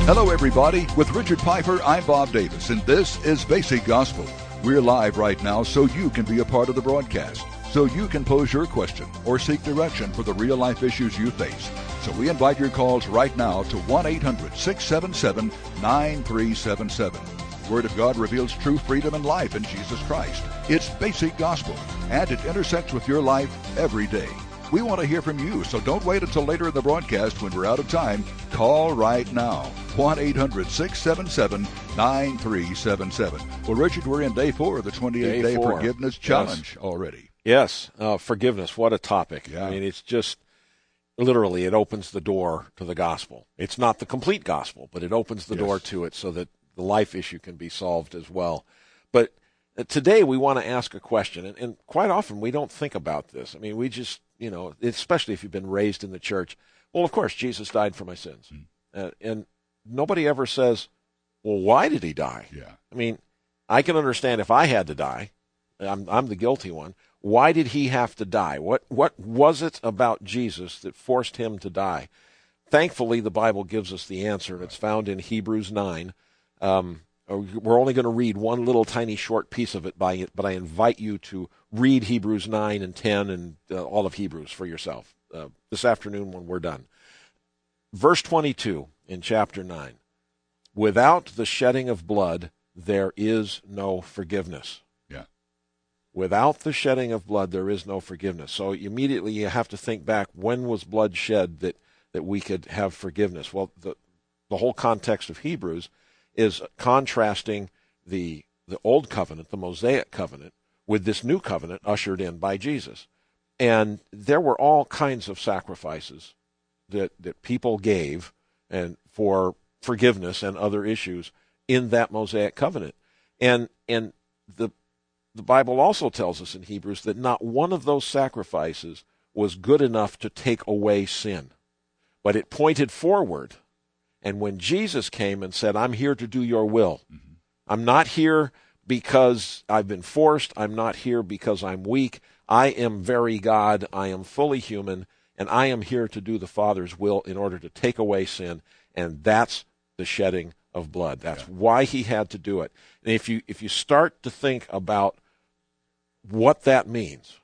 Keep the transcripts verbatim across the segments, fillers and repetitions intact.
Hello, everybody. With Richard Piper, I'm Bob Davis, and this is Basic Gospel. We're live right now so you can be a part of the broadcast, so you can pose your question or seek direction for the real-life issues you face. So we invite your calls right now to one eight hundred six seven seven nine three seven seven. The Word of God reveals true freedom and life in Jesus Christ. It's Basic Gospel, and it intersects with your life every day. We want to hear from you, so don't wait until later in the broadcast when we're out of time. Call right now, one eight hundred six seven seven nine three seven seven. Well, Richard, we're in day four of the twenty-eight day Forgiveness Challenge yes. already. Yes, uh, forgiveness, what a topic. Yeah. I mean, it's just, literally, it opens the door to the gospel. It's not the complete gospel, but it opens the Yes. door to it so that the life issue can be solved as well. But uh, today we want to ask a question, and, and quite often we don't think about this. I mean, we just... You know, especially if you've been raised in the church. Well, of course, Jesus died for my sins. Mm. Uh, and nobody ever says, well, why did he die? Yeah. I mean, I can understand if I had to die, I'm, I'm the guilty one. Why did he have to die? What, what was it about Jesus that forced him to die? Thankfully, the Bible gives us the answer, and it's found in Hebrews nine. Um, we're only going to read one little tiny short piece of it, by, but I invite you to read Hebrews nine and ten and uh, all of Hebrews for yourself uh, this afternoon when we're done. Verse twenty-two in chapter nine, without the shedding of blood, there is no forgiveness. Yeah. Without the shedding of blood, there is no forgiveness. So immediately you have to think back, when was blood shed that, that we could have forgiveness? Well, the, the whole context of Hebrews is contrasting the the old covenant, the Mosaic covenant, with this new covenant ushered in by Jesus. And there were all kinds of sacrifices that, that people gave and for forgiveness and other issues in that Mosaic covenant. And and the the Bible also tells us in Hebrews that not one of those sacrifices was good enough to take away sin, but it pointed forward. And when Jesus came and said, I'm here to do your will, mm-hmm. I'm not here because I've been forced, I'm not here because I'm weak, I am very God, I am fully human, and I am here to do the Father's will in order to take away sin, and that's the shedding of blood. That's yeah. why he had to do it. And if you if you start to think about what that means,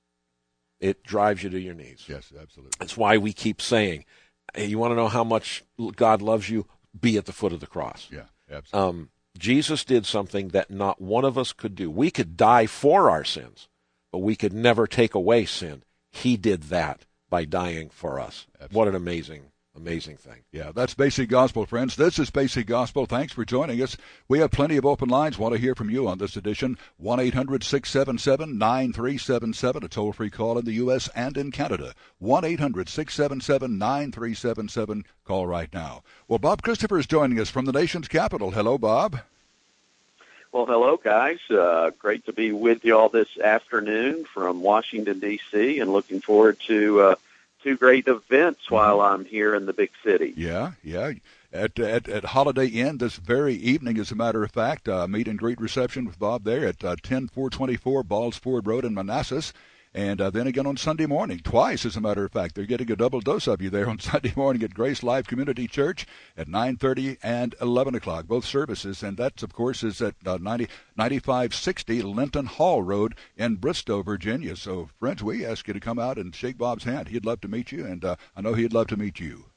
it drives you to your knees. Yes, absolutely. That's why we keep saying, hey, you want to know how much God loves you? Be at the foot of the cross. Yeah, absolutely. Um, Jesus did something that not one of us could do. We could die for our sins, but we could never take away sin. He did that by dying for us. Absolutely. What an amazing, amazing thing. Yeah, that's Basic Gospel, friends. This is Basic Gospel. Thanks for joining us. We have plenty of open lines. Want to hear from you on this edition. one eight hundred six seven seven nine three seven seven, a toll-free call in the U S and in Canada. one eight hundred six seven seven nine three seven seven. Call right now. Well, Bob Christopher is joining us from the nation's capital. Hello, Bob. Well, hello, guys. Uh, great to be with you all this afternoon from Washington, D C, and looking forward to uh, two great events while I'm here in the big city. Yeah, yeah. At, at at Holiday Inn this very evening, as a matter of fact, uh, meet and greet reception with Bob there at uh, ten four twenty-four Balls Ford Road in Manassas. And uh, then again on Sunday morning, twice, as a matter of fact. They're getting a double dose of you there on Sunday morning at Grace Life Community Church at nine thirty and eleven o'clock, both services. And that, of course, is at uh, ninety, ninety-five sixty Linton Hall Road in Bristow, Virginia. So, friends, we ask you to come out and shake Bob's hand. He'd love to meet you, and uh, I know he'd love to meet you.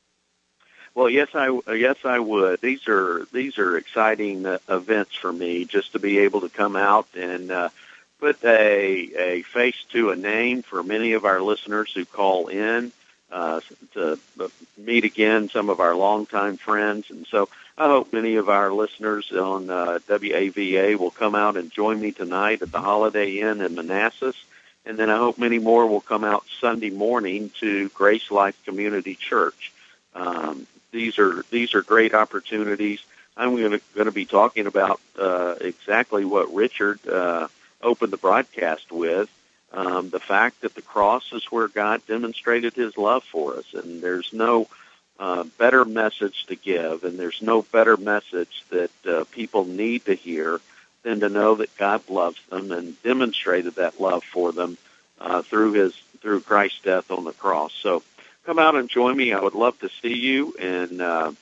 Well, yes, I yes I would. These are these are exciting uh, events for me, just to be able to come out and uh, put a a face to a name for many of our listeners who call in uh, to meet again some of our longtime friends. And so I hope many of our listeners on uh, W A V A will come out and join me tonight at the Holiday Inn in Manassas. And then I hope many more will come out Sunday morning to Grace Life Community Church. Um, these are these are great opportunities. I'm going to, going to be talking about uh, exactly what Richard uh, opened the broadcast with, um, the fact that the cross is where God demonstrated his love for us, and there's no uh, better message to give, and there's no better message that uh, people need to hear than to know that God loves them and demonstrated that love for them uh, through his through Christ's death on the cross. So come out and join me. I would love to see you, and uh,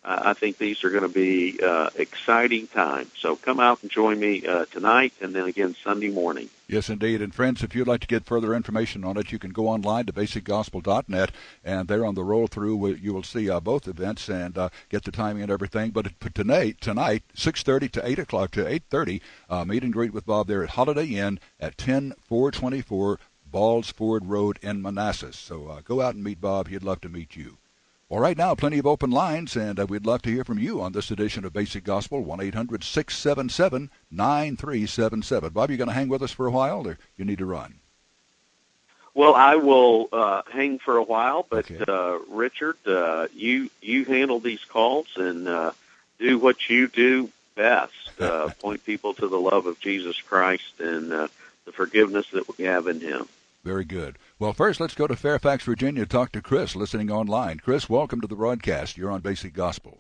I I think these are going to be uh, exciting times. So come out and join me uh, tonight and then again Sunday morning. Yes, indeed. And friends, if you'd like to get further information on it, you can go online to basic gospel dot net, and there on the roll-through you will see uh, both events and uh, get the timing and everything. But tonight, tonight, six thirty to eight o'clock to eight thirty, uh, meet and greet with Bob there at Holiday Inn at ten four twenty-four Balls Ford Road in Manassas. So uh, go out and meet Bob. He'd love to meet you. Well, right now, plenty of open lines, and uh, we'd love to hear from you on this edition of Basic Gospel, one eight hundred six seven seven nine three seven seven. Bob, you going to hang with us for a while, or you need to run? Well, I will uh, hang for a while, but Okay. uh, Richard, uh, you you handle these calls and uh, do what you do best, uh, point people to the love of Jesus Christ and uh, the forgiveness that we have in him. Very good. Well, first, let's go to Fairfax, Virginia, talk to Chris, listening online. Chris, welcome to the broadcast. You're on Basic Gospel.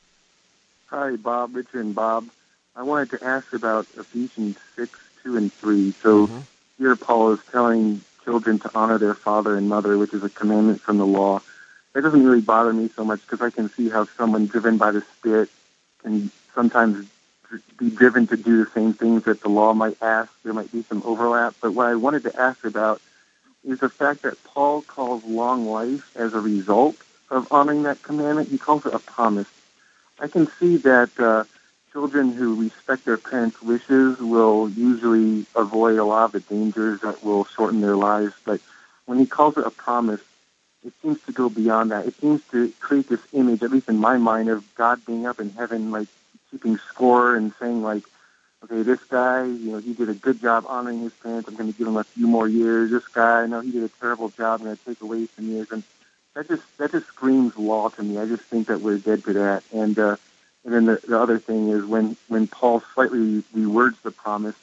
Hi, Bob, Richard, and Bob. I wanted to ask about Ephesians six, two, and three. So Mm-hmm. here Paul is telling children to honor their father and mother, which is a commandment from the law. That doesn't really bother me so much because I can see how someone driven by the Spirit can sometimes be driven to do the same things that the law might ask. There might be some overlap. But what I wanted to ask about is the fact that Paul calls long life as a result of honoring that commandment. He calls it a promise. I can see that uh, children who respect their parents' wishes will usually avoid a lot of the dangers that will shorten their lives. But when he calls it a promise, it seems to go beyond that. It seems to create this image, at least in my mind, of God being up in heaven, like keeping score and saying, like, okay, this guy, you know, he did a good job honoring his parents. I'm going to give him a few more years. This guy, no, he did a terrible job. I'm going to take away some years. And that just that just screams law to me. I just think that we're dead to that. And uh, and then the, the other thing is when, when Paul slightly rewords the promise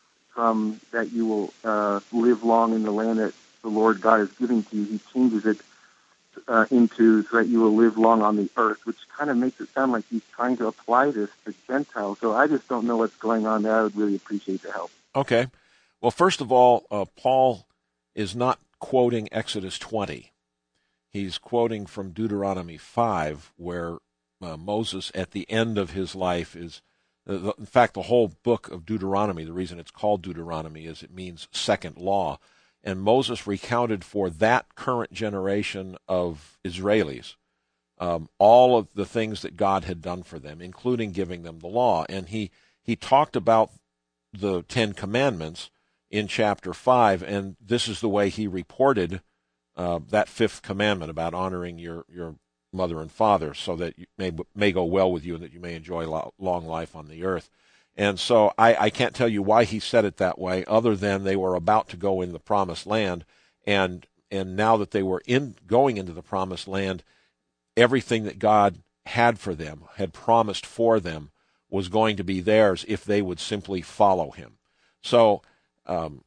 from that you will uh, live long in the land that the Lord God is giving to you, he changes it uh, into so that you will live long on the earth, which kind of makes it sound like he's trying to apply this to Gentiles. So I just don't know what's going on there. I would really appreciate the help. Okay. Well, first of all, uh, Paul is not quoting Exodus twenty. He's quoting from Deuteronomy five, where uh, Moses, at the end of his life, is, uh, the, in fact, the whole book of Deuteronomy, the reason it's called Deuteronomy is it means second law. And Moses recounted for that current generation of Israelis um, all of the things that God had done for them, including giving them the law. And he, he talked about the Ten Commandments in chapter five, and this is the way he reported uh, that fifth commandment about honoring your, your mother and father so that you may, may go well with you and that you may enjoy lo- long life on the earth. And so I, I can't tell you why he said it that way, other than they were about to go in the promised land, and and now that they were in going into the promised land, everything that God had for them, had promised for them, was going to be theirs if they would simply follow him. So um,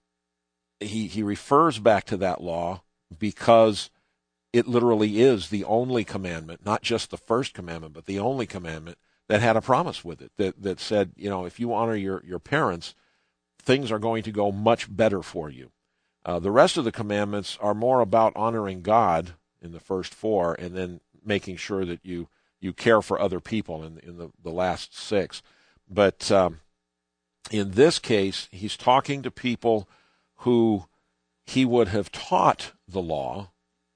he he refers back to that law because it literally is the only commandment, not just the first commandment, but the only commandment that had a promise with it, that, that said, you know, if you honor your, your parents, things are going to go much better for you. Uh, the rest of the commandments are more about honoring God in the first four and then making sure that you, you care for other people in, in the, the last six. But um, in this case, he's talking to people who he would have taught the law.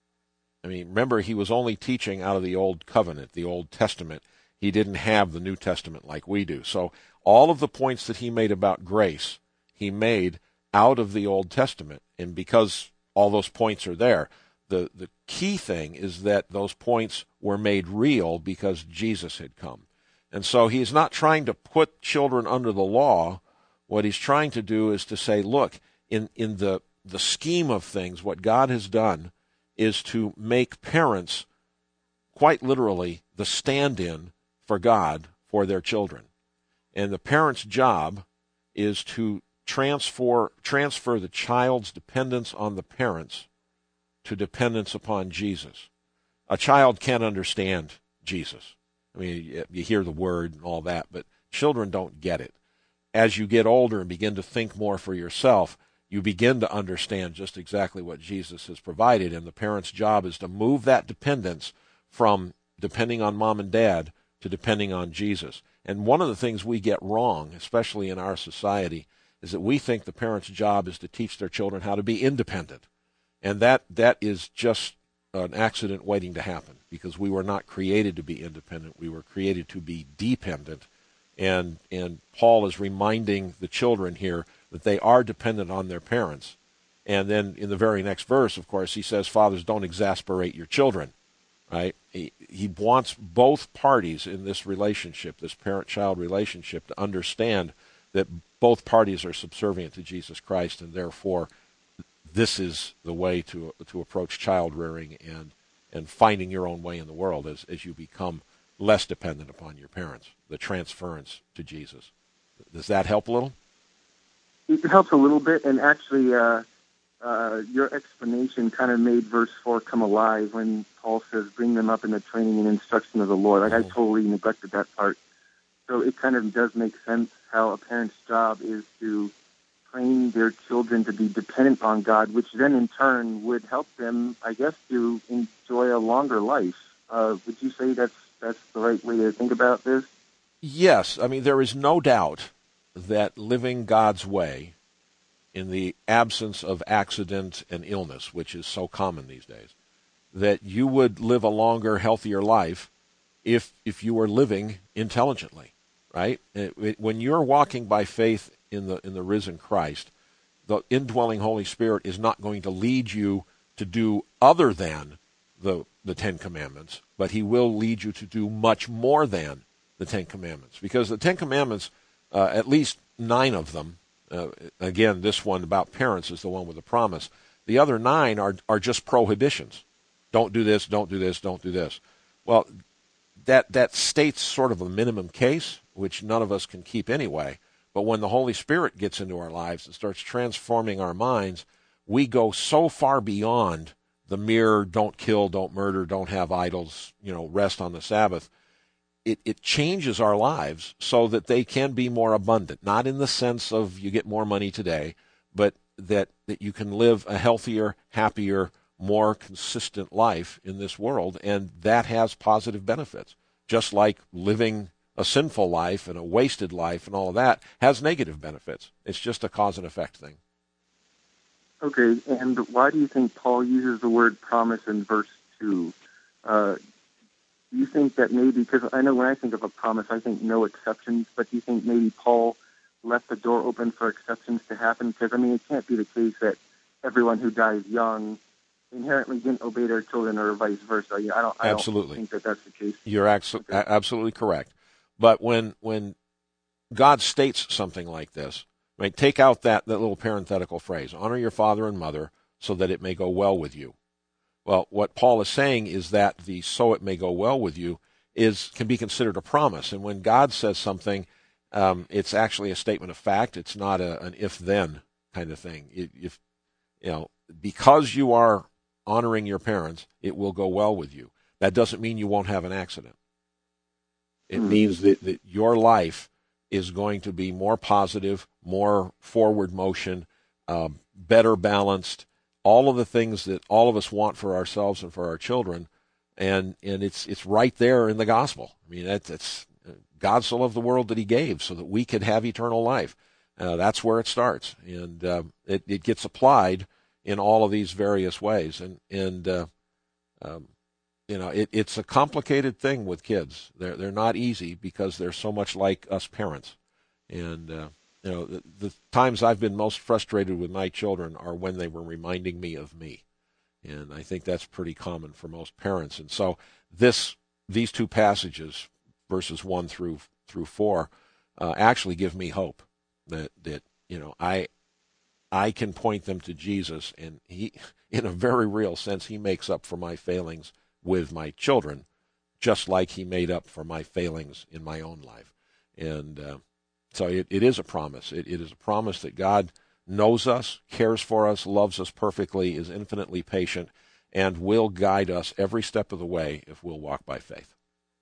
I mean, remember, he was only teaching out of the Old Covenant, the Old Testament. He didn't have the New Testament like we do. So all of the points that he made about grace, he made out of the Old Testament. And because all those points are there, the, the key thing is that those points were made real because Jesus had come. And so he's not trying to put children under the law. What he's trying to do is to say, look, in, in the, the scheme of things, what God has done is to make parents, quite literally, the stand-in for God for their children. And the parent's job is to transfer transfer the child's dependence on the parents to dependence upon Jesus. A child can't understand Jesus. I mean, you hear the word and all that, but children don't get it. As you get older and begin to think more for yourself, you begin to understand just exactly what Jesus has provided, and the parent's job is to move that dependence from depending on mom and dad to depending on Jesus. And one of the things we get wrong, especially in our society, is that we think the parent's job is to teach their children how to be independent. And that that is just an accident waiting to happen, because we were not created to be independent. We were created to be dependent. And and Paul is reminding the children here that they are dependent on their parents. And then in the very next verse, of course, he says, fathers, don't exasperate your children, right? He, he wants both parties in this relationship, this parent-child relationship, to understand that both parties are subservient to Jesus Christ, and therefore this is the way to to approach child rearing and, and finding your own way in the world as, as you become less dependent upon your parents, the transference to Jesus. Does that help a little? It helps a little bit, and actually uh, uh, your explanation kind of made verse four come alive when Paul says, bring them up in the training and instruction of the Lord. Like, mm-hmm. I totally neglected that part. So it kind of does make sense how a parent's job is to train their children to be dependent on God, which then in turn would help them, I guess, to enjoy a longer life. Uh, would you say that's that's the right way to think about this? Yes. I mean, there is no doubt that living God's way in the absence of accident and illness, which is so common these days, that you would live a longer, healthier life if if you were living intelligently, right? It, it, when you're walking by faith in the in the risen Christ, the indwelling Holy Spirit is not going to lead you to do other than the the Ten Commandments, but he will lead you to do much more than the Ten Commandments. Because the Ten Commandments, uh, at least nine of them, uh, again, this one about parents is the one with the promise. The other nine are are just prohibitions. Don't do this, don't do this, don't do this. Well, that that states sort of a minimum case, which none of us can keep anyway. But when the Holy Spirit gets into our lives and starts transforming our minds, we go so far beyond the mere don't kill, don't murder, don't have idols, you know, rest on the Sabbath. It, it changes our lives so that they can be more abundant, not in the sense of you get more money today, but that, that you can live a healthier, happier, more consistent life in this world, and that has positive benefits, just like living a sinful life and a wasted life and all of that has negative benefits. It's just a cause and effect thing. Okay, and why do you think Paul uses the word promise in verse two? Uh, do you think that maybe, because I know when I think of a promise, I think no exceptions, but do you think maybe Paul left the door open for exceptions to happen? Because, I mean, it can't be the case that everyone who dies young inherently didn't obey their children or vice versa. I don't, I absolutely. don't think that that's the case. You're abso- okay. absolutely correct. But when when God states something like this, right, take out that, that little parenthetical phrase, honor your father and mother so that it may go well with you. Well, what Paul is saying is that the so it may go well with you is can be considered a promise. And when God says something, um, it's actually a statement of fact. It's not a, an if-then kind of thing. It, if you know, because you are honoring your parents, it will go well with you. That doesn't mean you won't have an accident. It mm-hmm. means that, that your life is going to be more positive, more forward motion, uh, better balanced, all of the things that all of us want for ourselves and for our children, and and it's it's right there in the gospel. I mean, that's, that's God so loved the world that he gave so that we could have eternal life. Uh, that's where it starts, and uh, it, it gets applied in all of these various ways, and and uh, um, you know, it, it's a complicated thing with kids. They're they're not easy because they're so much like us parents, and uh, you know, the, the times I've been most frustrated with my children are when they were reminding me of me, and I think that's pretty common for most parents. And so this these two passages, verses one through through four, uh, actually give me hope that that you know I. I can point them to Jesus, and he, in a very real sense, he makes up for my failings with my children, just like he made up for my failings in my own life. And uh, so it, it is a promise. It, it is a promise that God knows us, cares for us, loves us perfectly, is infinitely patient, and will guide us every step of the way if we'll walk by faith.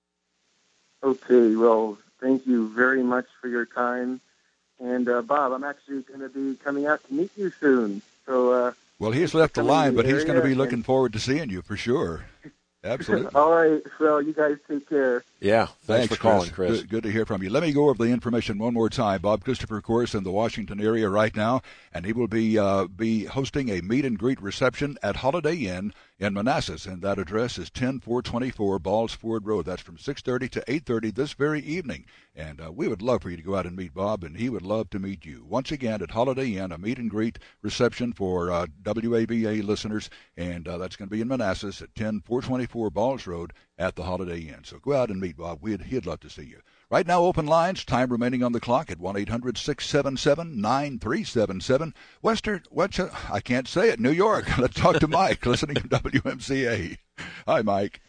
Okay, well, thank you very much for your time. And, uh, Bob, I'm actually going to be coming out to meet you soon. So, uh, well, he's left the line, but he's going to be looking and, forward to seeing you for sure. Absolutely. All right, so you guys take care. Yeah, thanks, Thanks for calling, Chris. Chris. Good, good to hear from you. Let me go over the information one more time. Bob Christopher, of course, in the Washington area right now, and he will be uh, be hosting a meet and greet reception at Holiday Inn in Manassas, and that address is ten four twenty-four Balls Ford Road. That's from six thirty to eight thirty this very evening, and uh, we would love for you to go out and meet Bob, and he would love to meet you. Once again, at Holiday Inn, a meet and greet reception for uh, W A B A listeners, and uh, that's going to be in Manassas at ten four twenty-four Balls Road at the Holiday Inn. So go out and meet Bob. We'd, he'd love to see you. Right now, open lines, time remaining on the clock at one eight hundred six seven seven nine three seven seven. Western, what's, uh, I can't say it, New York. Let's talk to Mike, listening to W M C A. Hi, Mike.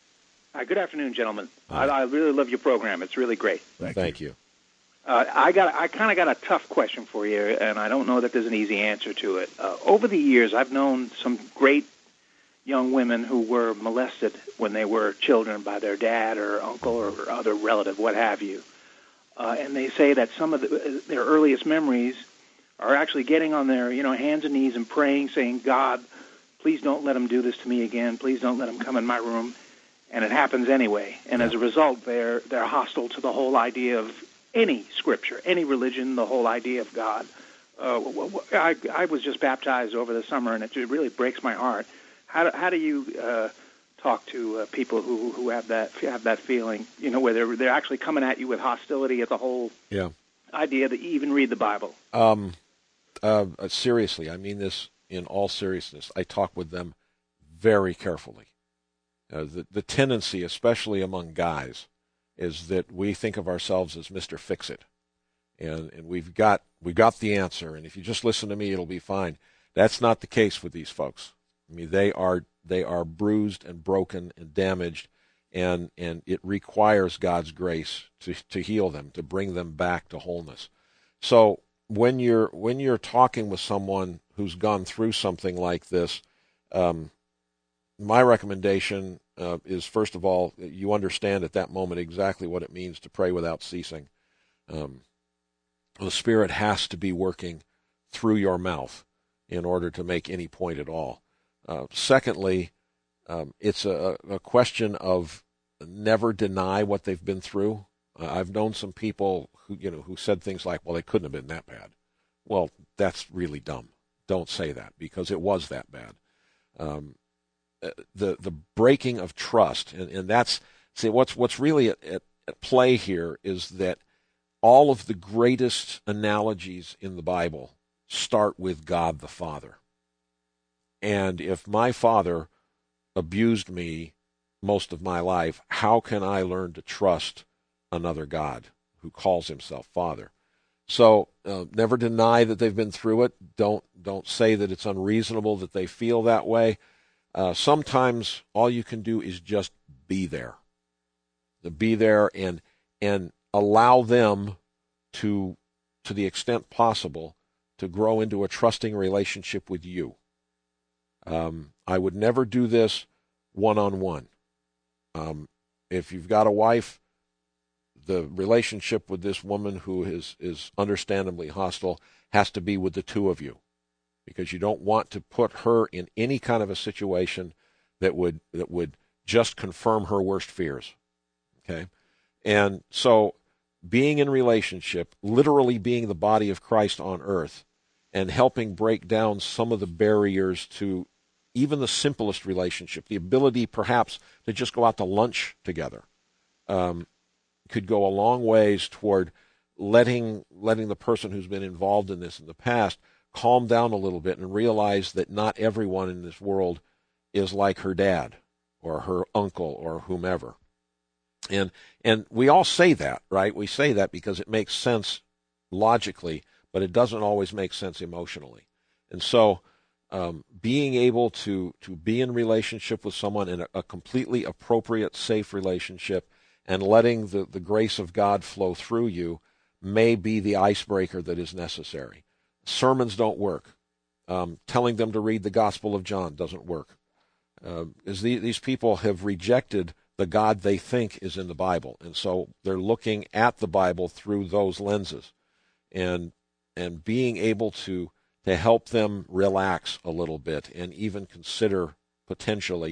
Hi, good afternoon, gentlemen. I, I really love your program. It's really great. Thank, Thank you. you. Uh, I got, I kind of got a tough question for you, and I don't know that there's an easy answer to it. Uh, over the years, I've known some great young women who were molested when they were children by their dad or uncle or other relative, what have you. Uh, and they say that some of the, their earliest memories are actually getting on their, you know, hands and knees and praying, saying, God, please don't let him do this to me again. Please don't let him come in my room. And it happens anyway. And as a result, they're they're hostile to the whole idea of any scripture, any religion, the whole idea of God. Uh, I, I was just baptized over the summer, and it really breaks my heart. How do, how do you uh, talk to uh, people who, who have that have that feeling, you know, where they're, they're actually coming at you with hostility at the whole yeah. idea that you even read the Bible? Um, uh, seriously, I mean this in all seriousness. I talk with them very carefully. Uh, the, the tendency, especially among guys, is that we think of ourselves as Mister Fix-It. And, and we've got we got the answer, and if you just listen to me, it'll be fine. That's not the case with these folks. I mean, they are they are bruised and broken and damaged, and and it requires God's grace to to heal them, to bring them back to wholeness. So when you're when you're talking with someone who's gone through something like this, um, my recommendation uh, is, first of all, you understand at that moment exactly what it means to pray without ceasing. Um, the Spirit has to be working through your mouth in order to make any point at all. Uh, secondly, um, it's a, a question of never deny what they've been through. Uh, I've known some people who, you know, who said things like, "Well, they couldn't have been that bad." Well, that's really dumb. Don't say that, because it was that bad. Um, the the breaking of trust, and, and that's see what's what's really at, at, at play here is that all of the greatest analogies in the Bible start with God the Father. And if my father abused me most of my life, how can I learn to trust another God who calls himself Father? So uh, never deny that they've been through it. Don't don't say that it's unreasonable that they feel that way. Uh, sometimes all you can do is just be there. To be there and and allow them to, to the extent possible, to grow into a trusting relationship with you. Um, I would never do this one-on-one. Um, if you've got a wife, the relationship with this woman who is, is understandably hostile has to be with the two of you, because you don't want to put her in any kind of a situation that would that would just confirm her worst fears. Okay? And so being in relationship, literally being the body of Christ on earth, and helping break down some of the barriers to even the simplest relationship, the ability perhaps to just go out to lunch together, um, could go a long ways toward letting letting the person who's been involved in this in the past calm down a little bit and realize that not everyone in this world is like her dad or her uncle or whomever. And and we all say that, right? We say that because it makes sense logically, but it doesn't always make sense emotionally. And so um, being able to, to be in relationship with someone in a, a completely appropriate, safe relationship, and letting the, the grace of God flow through you may be the icebreaker that is necessary. Sermons don't work. Um, telling them to read the Gospel of John doesn't work. Uh, as the, these people have rejected the God they think is in the Bible, and so they're looking at the Bible through those lenses, and and being able to to help them relax a little bit and even consider potentially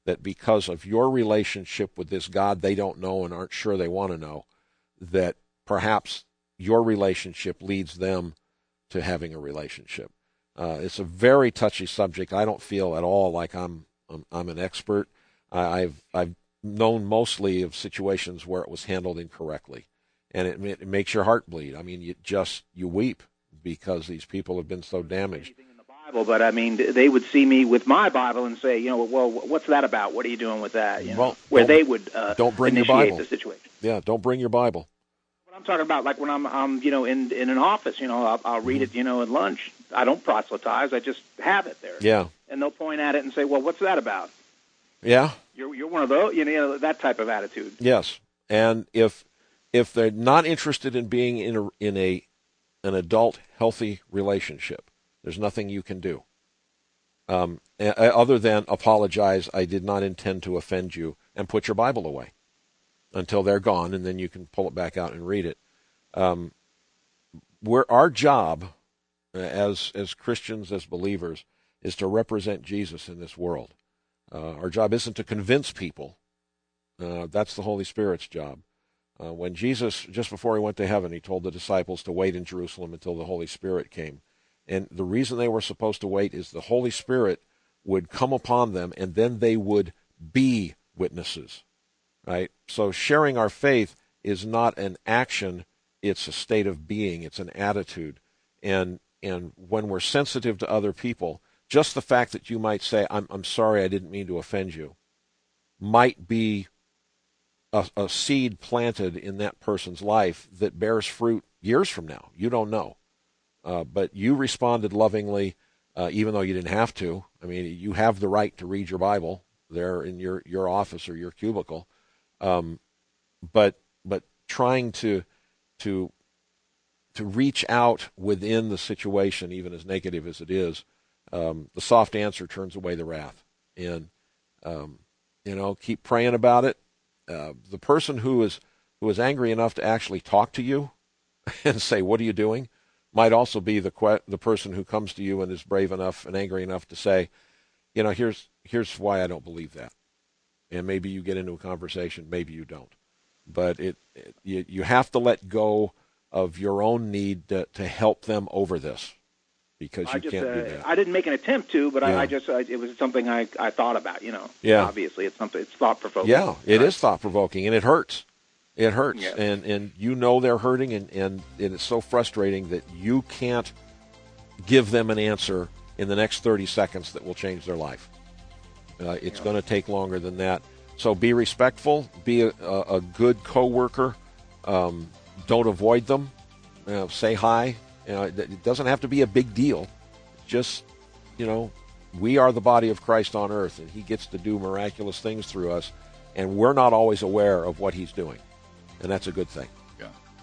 that because of your relationship with this God they don't know and aren't sure they want to know, that perhaps your relationship leads them to having a relationship. Uh, it's a very touchy subject. I don't feel at all like I'm I'm, I'm an expert. I, I've I've known mostly of situations where it was handled incorrectly, and it, it makes your heart bleed. I mean, you just you weep because these people have been so damaged. Bible, but I mean, they would see me with my Bible and say, you know, well, what's that about? What are you doing with that? You know, well, where they would uh, don't bring initiate your Bible. the situation. Yeah, don't bring your Bible. What I'm talking about, like when I'm, I'm you know, in in an office, you know, I'll, I'll read mm-hmm. it, you know, at lunch. I don't proselytize. I just have it there. Yeah. And they'll point at it and say, well, what's that about? Yeah. You're you're one of those, you know, that type of attitude. Yes, and if if they're not interested in being in a in a an adult healthy relationship, there's nothing you can do. Um, other than apologize, I did not intend to offend you, and put your Bible away until they're gone, and then you can pull it back out and read it. Um, we're, our job as as Christians, as believers, is to represent Jesus in this world. Uh, our job isn't to convince people. Uh, that's the Holy Spirit's job. Uh, when Jesus, just before he went to heaven, he told the disciples to wait in Jerusalem until the Holy Spirit came. And the reason they were supposed to wait is the Holy Spirit would come upon them, and then they would be witnesses, right? So sharing our faith is not an action, it's a state of being, it's an attitude. And and when we're sensitive to other people, just the fact that you might say, I'm, I'm sorry, I didn't mean to offend you, might be a, a seed planted in that person's life that bears fruit years from now. You don't know. Uh, but you responded lovingly, uh, even though you didn't have to. I mean, you have the right to read your Bible there in your, your office or your cubicle. Um, but but trying to to to reach out within the situation, even as negative as it is, um, the soft answer turns away the wrath. And um, you know, keep praying about it. Uh, the person who is who is angry enough to actually talk to you and say, "What are you doing?" might also be the que- the person who comes to you and is brave enough and angry enough to say, you know, here's here's why I don't believe that. And maybe you get into a conversation, maybe you don't. But it, it you, you have to let go of your own need to, to help them over this, because you just, can't uh, do that. I didn't make an attempt to, but yeah. I, I just I, it was something I, I thought about, you know. Yeah. Obviously, it's something it's thought provoking. Yeah, it right? is thought provoking, and it hurts. It hurts, yeah. and, and you know they're hurting, and, and it is so frustrating that you can't give them an answer in the next thirty seconds that will change their life. Uh, it's yeah. going to take longer than that. So be respectful, be a, a, a good coworker. Um, don't avoid them. You know, say hi. You know, it doesn't have to be a big deal. Just, you know, we are the body of Christ on earth, and he gets to do miraculous things through us, and we're not always aware of what he's doing. And that's a good thing. Yeah.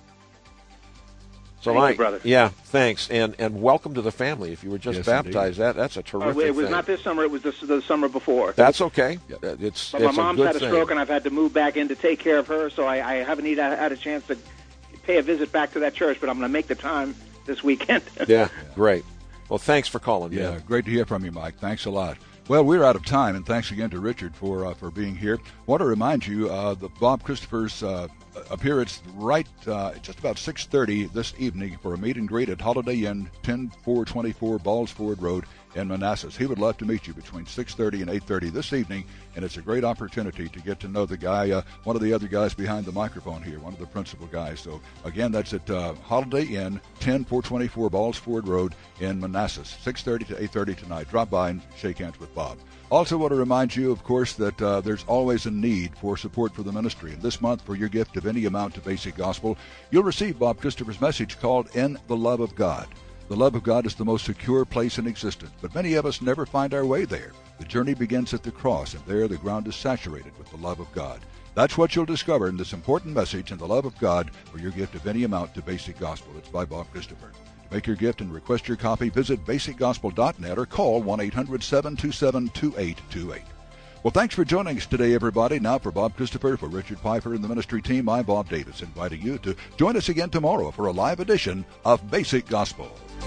So, Thank Mike, you, brother. Yeah, thanks, and and welcome to the family. If you were just Yes, baptized, indeed. that that's a terrific Oh, it was thing. not this summer. It was the, the summer before. That's okay. Yep. Uh, It's But it's my a mom's good had a thing. stroke, and I've had to move back in to take care of her, so I, I haven't even had a chance to pay a visit back to that church, but I'm going to make the time this weekend. Yeah, great. Well, thanks for calling. Yeah, man. great to hear from you, Mike. Thanks a lot. Well, we're out of time, and thanks again to Richard for uh, for being here. Want to remind you uh, the Bob Christopher's uh, appearance right uh, just about six thirty this evening for a meet and greet at Holiday Inn, ten four twenty-four Balls Ford Road in Manassas. He would love to meet you between six thirty and eight thirty this evening, and it's a great opportunity to get to know the guy, uh, one of the other guys behind the microphone here, one of the principal guys. So, again, that's at uh, Holiday Inn, ten four twenty-four Balls Ford Road in Manassas, six thirty to eight thirty tonight. Drop by and shake hands with Bob. Also want to remind you, of course, that uh, there's always a need for support for the ministry. And this month, for your gift of any amount to Basic Gospel, you'll receive Bob Christopher's message called In the Love of God. The love of God is the most secure place in existence, but many of us never find our way there. The journey begins at the cross, and there the ground is saturated with the love of God. That's what you'll discover in this important message, In the Love of God, for your gift of any amount to Basic Gospel. It's by Bob Christopher. To make your gift and request your copy, visit basic gospel dot net or call one eight hundred seven two seven two eight two eight. Well, thanks for joining us today, everybody. Now for Bob Christopher, for Richard Pfeiffer and the ministry team, I'm Bob Davis, inviting you to join us again tomorrow for a live edition of Basic Gospel.